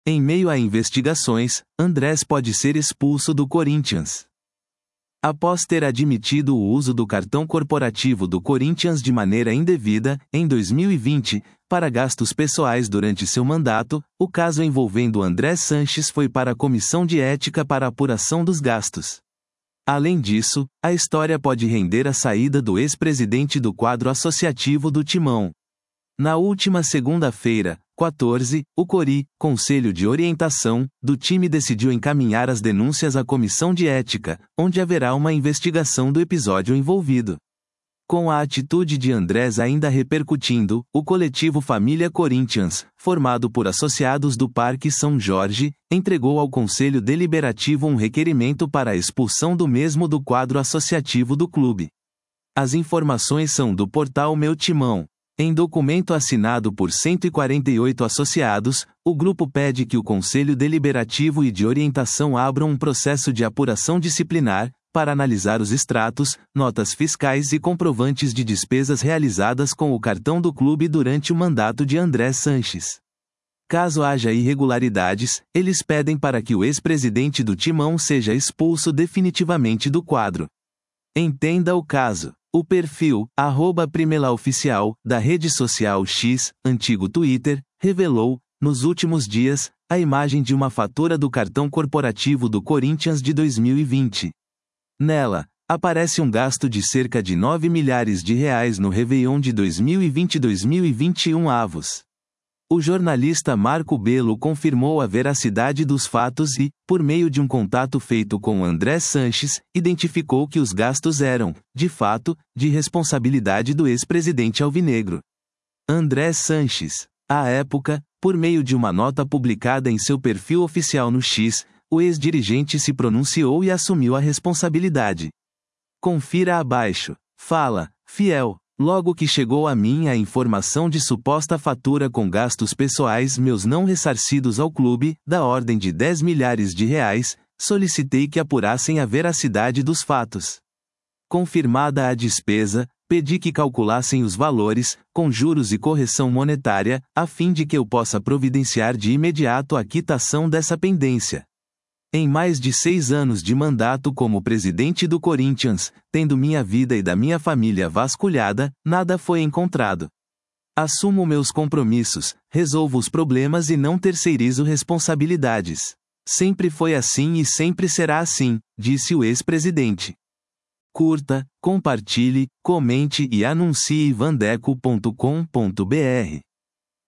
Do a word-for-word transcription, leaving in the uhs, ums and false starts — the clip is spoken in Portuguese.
Em meio a investigações, Andrés pode ser expulso do Corinthians. Após ter admitido o uso do cartão corporativo do Corinthians de maneira indevida, em dois mil e vinte, para gastos pessoais durante seu mandato, o caso envolvendo Andrés Sanches foi para a Comissão de Ética para apuração dos gastos. Além disso, a história pode render a saída do ex-presidente do quadro associativo do Timão. Na última segunda-feira, quatorze, o Cori, Conselho de Orientação, do time decidiu encaminhar as denúncias à Comissão de Ética, onde haverá uma investigação do episódio envolvido. Com a atitude de Andrés ainda repercutindo, o coletivo Família Corinthians, formado por associados do Parque São Jorge, entregou ao Conselho Deliberativo um requerimento para a expulsão do mesmo do quadro associativo do clube. As informações são do portal Meu Timão. Em documento assinado por cento e quarenta e oito associados, o grupo pede que o Conselho Deliberativo e de Orientação abram um processo de apuração disciplinar, para analisar os extratos, notas fiscais e comprovantes de despesas realizadas com o cartão do clube durante o mandato de Andrés Sanches. Caso haja irregularidades, eles pedem para que o ex-presidente do Timão seja expulso definitivamente do quadro. Entenda o caso. O perfil, arroba primelaoficial, da rede social X, antigo Twitter, revelou, nos últimos dias, a imagem de uma fatura do cartão corporativo do Corinthians de dois mil e vinte. Nela, aparece um gasto de cerca de nove milhares de reais no Réveillon de dois mil e vinte e dois mil e vinte e um avos. O jornalista Marco Belo confirmou a veracidade dos fatos e, por meio de um contato feito com Andrés Sanches, identificou que os gastos eram, de fato, de responsabilidade do ex-presidente alvinegro. Andrés Sanches. À época, por meio de uma nota publicada em seu perfil oficial no X, o ex-dirigente se pronunciou e assumiu a responsabilidade. Confira abaixo. Fala, fiel. Logo que chegou a mim a informação de suposta fatura com gastos pessoais meus não ressarcidos ao clube, da ordem de dez milhares de reais, solicitei que apurassem a veracidade dos fatos. Confirmada a despesa, pedi que calculassem os valores, com juros e correção monetária, a fim de que eu possa providenciar de imediato a quitação dessa pendência. Em mais de seis anos de mandato como presidente do Corinthians, tendo minha vida e da minha família vasculhada, nada foi encontrado. Assumo meus compromissos, resolvo os problemas e não terceirizo responsabilidades. Sempre foi assim e sempre será assim, disse o ex-presidente. Curta, compartilhe, comente e anuncie vandeco ponto com ponto br.